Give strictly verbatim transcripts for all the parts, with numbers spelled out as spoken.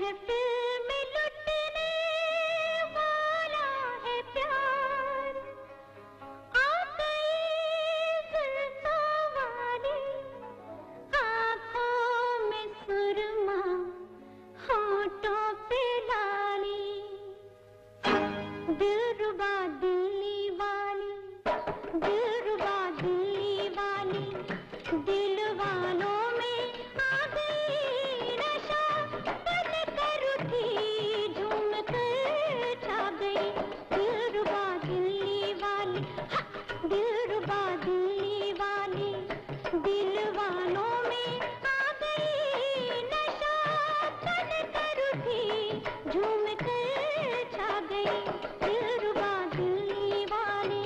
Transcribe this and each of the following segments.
महफिल में लुटने वाला है प्यार। आ गई जुल्फों वाली, आँखों में सुरमा, होठों पे लाली। दिलरुबा दिल्ली वाली, दिलरुबा दिल्ली वाली, दिल वालों में आ गई नशा, बन कर उठी झूम कर छा गई। दिलरुबा दिल्ली वाली, हा, दिलरुबा दिल्ली वाली, दिल वालों में आ गई नशा, बन कर उठी झूम कर छा गई। दिलरुबा दिल्ली वाली।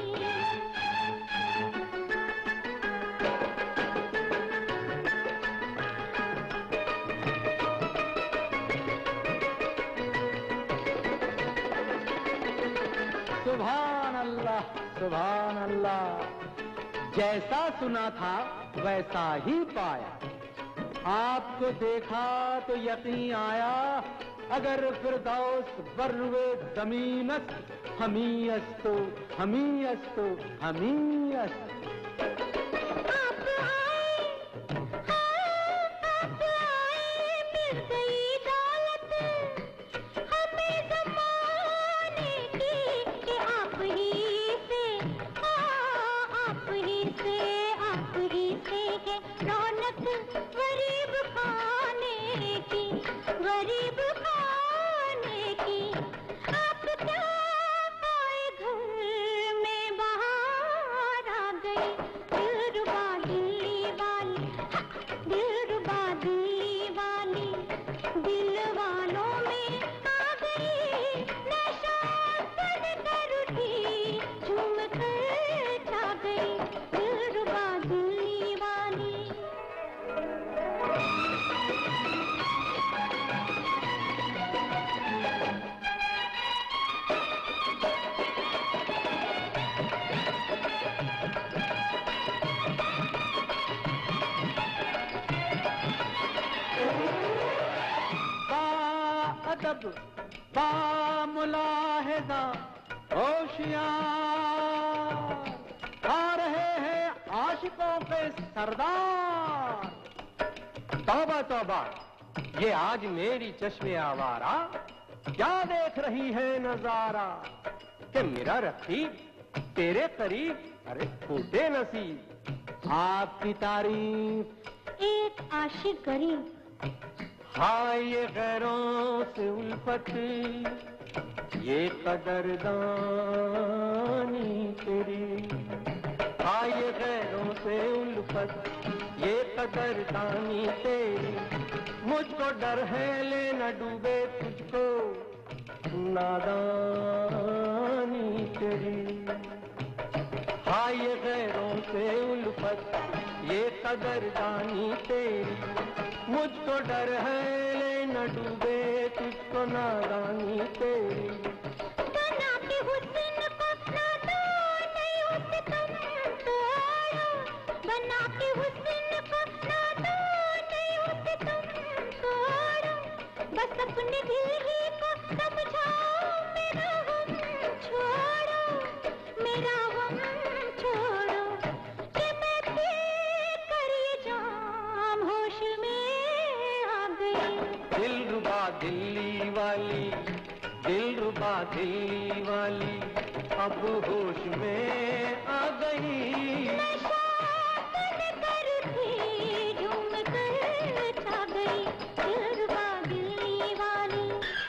सुभान अल्लाह, सुभान अल्लाह। जैसा सुना था वैसा ही पाया। आपको देखा तो यकीन आया, अगर फिरदौस बर्वे ज़मीनत हमीयस्तो हमीयस्तो हमीयस्त। आप आए, हाँ, आप आए, मिल गई दौलत हमें ज़माने की, कि आप ही से, हाँ, आप ही से, आप ही से है रौनक गरीब खाने की, गरीब खाने की। आप क्या आए घर में, बाहर आ गई। दिलरुबा दिल्ली वाली, हा, दिलरुबा दिल्ली वाली, दिल वालों में आ गई नशा, बन कर उठी झूम कर छा गई। दिलरुबा दिल्ली वाली। बाअदब बामुलाहिज़ा होशियार, आ रहे हैं आशिकों के सरदार। तौबा तौबा, ये आज मेरी चश्मे आवारा, क्या देख रही है नजारा, कि मेरा रकीब तेरे करीब, अरे फूटे नसीब। आपकी तारीफ एक आशिक गरीब, हाँ ये गैरों से उल्फत, ये कदरदानी तेरी। हाँ ये गैरों से उल्फत, ये कदरदानी तेरी। मुझको डर है ले न डूबे तुझको नादानी तेरी। हाँ ये गैरों से उल्फत, ये कदरदानी तेरी। मुझको डर है ले न डूबे तुझको नादानी तेरी। बना के हुस्न को नादानियों से तुम तोड़ो, बना के हुस्न को नादानियों से तुम तोड़ो। बस अपने दिल ही को समझाओ, मेरा हम छोड़ो, मेरा हम छोड़ो, कि मैं पीकर ये जाम होश में आ गई। दिलरुबा दिल्ली वाली, दिलरुबा दिल्ली वाली, अब होश में आ गई। नशा बन कर थी झूम कर छा गई। दिलरुबा दिल्ली वाली।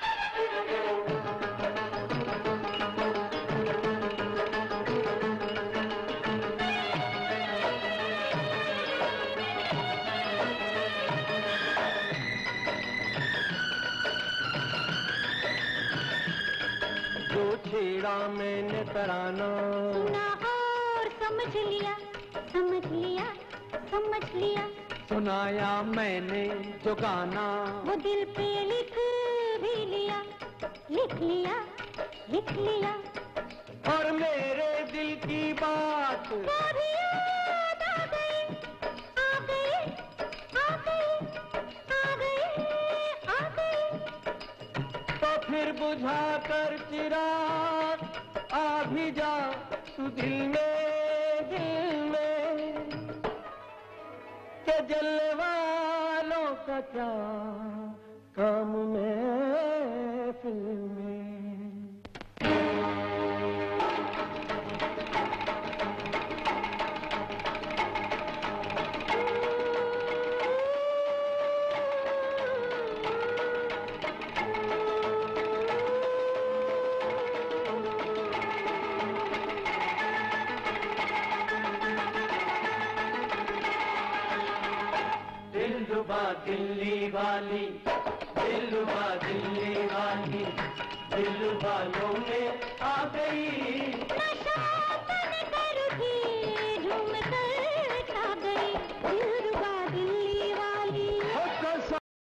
जो छेड़ा मैंने तराना, सुना और समझ लिया, समझ लिया, समझ लिया। सुनाया मैंने जो गाना, वो दिल पे लिख भी लिया, लिख लिया, लिख लिया। और मेरे दिल की बात वो भी याद आ गई, आ गई, आ गई, आ गई, आ गई। बुझा कर चिराग आ भी जा तू दिल में दिल में, के जलने वालों का क्या काम महफिल में। दिलरुबा दिल्ली वाली, दिलरुबा दिल्ली वाली, दिल वालों में आ गई